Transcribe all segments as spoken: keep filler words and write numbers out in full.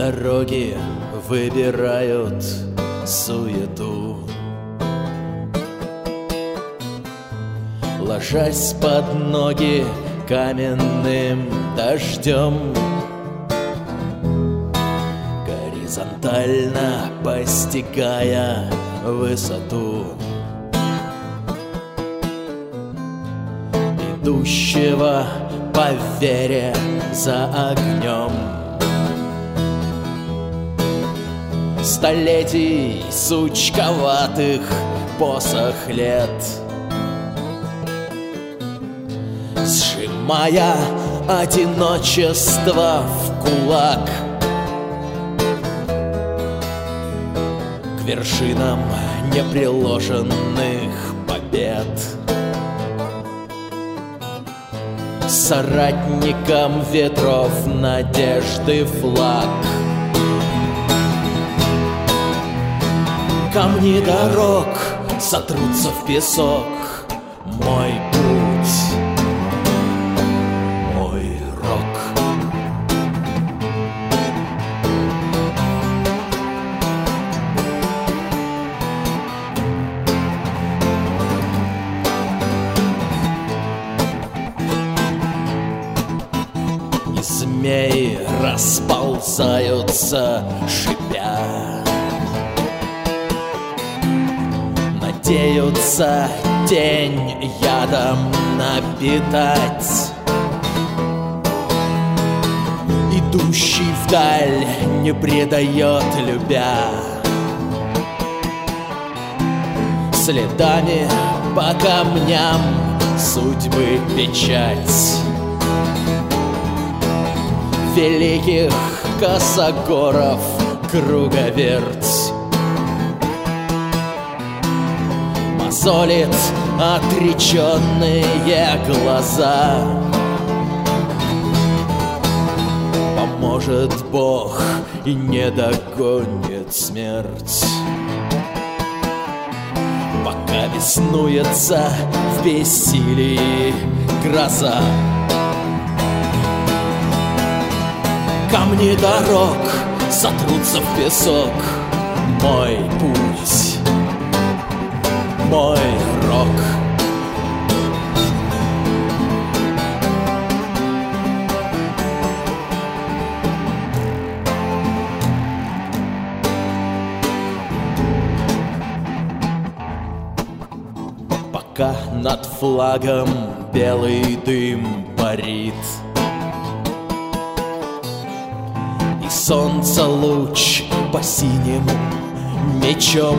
Дороги выбирают суету, ложась под ноги каменным дождем, горизонтально постигая высоту идущего по вере за огнем. Столетий сучковатых посох лет, сжимая одиночество в кулак, к вершинам неприложенных побед, соратникам ветров надежды флаг. Камни дорог сотрутся в песок. Мой путь, мой рок. И змеи расползаются, шипя, надеются тень ядом напитать. Идущий вдаль не предает, любя, следами по камням судьбы печать великих косогоров круговерть. Мозолит отреченные глаза. Поможет Бог и не догонит смерть, пока беснуется в бессилии гроза. Камни дорог сотрутся в песок. Мой путь, мой рок. Пока над флагом белый дым парит, и солнце луч по синему мечом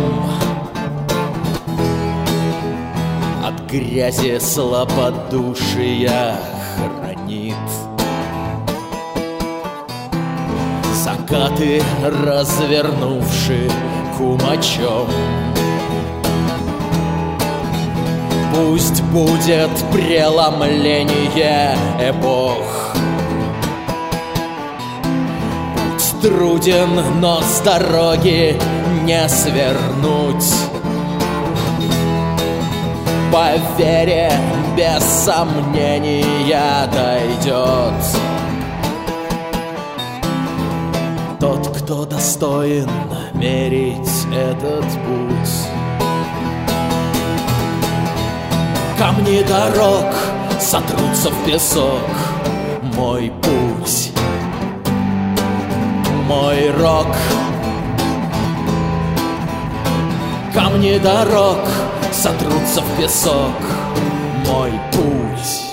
от грязи слабодушия хранит. Закаты развернувши кумачом. Пусть будет преломление эпох. Путь труден, но с дороги не свернуть. По вере без сомнения дойдет тот, кто достоин мерить этот путь. Камни дорог сотрутся в песок. Мой путь, мой рок. Камни дорог сотрутся в песок. Мой путь.